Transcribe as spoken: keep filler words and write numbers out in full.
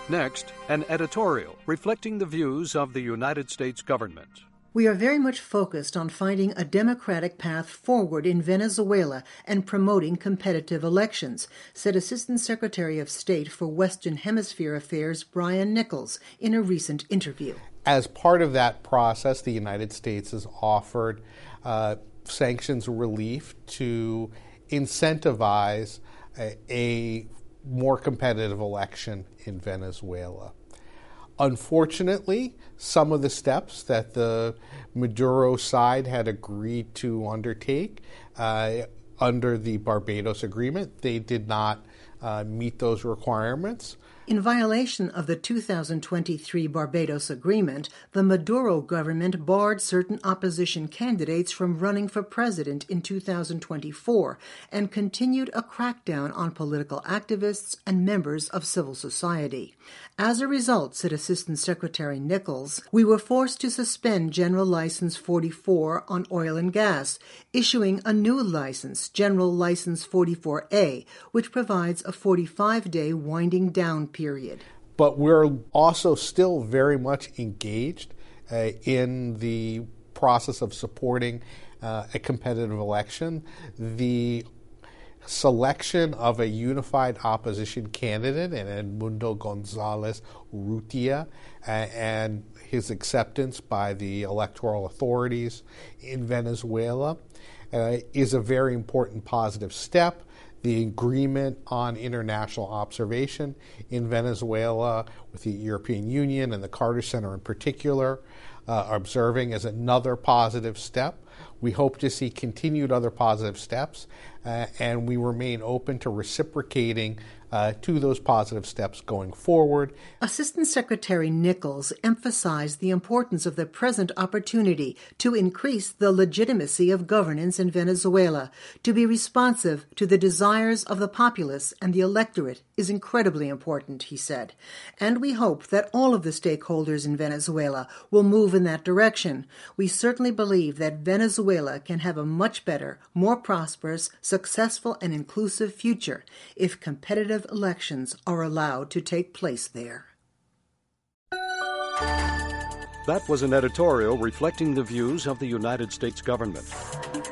Next, an editorial reflecting the views of the United States government. We are very much focused on finding a democratic path forward in Venezuela and promoting competitive elections, said Assistant Secretary of State for Western Hemisphere Affairs Brian Nichols in a recent interview. As part of that process, the United States has offered uh, sanctions relief to incentivize a, a more competitive election in Venezuela. Unfortunately, some of the steps that the Maduro side had agreed to undertake uh, under the Barbados Agreement, they did not uh, meet those requirements. In violation of the two thousand twenty-three Barbados Agreement, the Maduro government barred certain opposition candidates from running for president in two thousand twenty-four and continued a crackdown on political activists and members of civil society. As a result, said Assistant Secretary Nichols, we were forced to suspend General License forty-four on oil and gas, issuing a new license, General License forty-four A, which provides a forty-five day winding down period. But we're also still very much engaged uh, in the process of supporting uh, a competitive election. The selection of a unified opposition candidate, and Edmundo Gonzalez Urrutia, uh, and his acceptance by the electoral authorities in Venezuela uh, is a very important positive step. The agreement on international observation in Venezuela with the European Union and the Carter Center in particular uh, observing is another positive step. We hope to see continued other positive steps, uh, and we remain open to reciprocating uh, to those positive steps going forward. Assistant Secretary Nichols emphasized the importance of the present opportunity to increase the legitimacy of governance in Venezuela. To be responsive to the desires of the populace and the electorate is incredibly important, he said. And we hope that all of the stakeholders in Venezuela will move in that direction. We certainly believe that Venezuela can have a much better, more prosperous, successful, and inclusive future if competitive elections are allowed to take place there. That was an editorial reflecting the views of the United States government.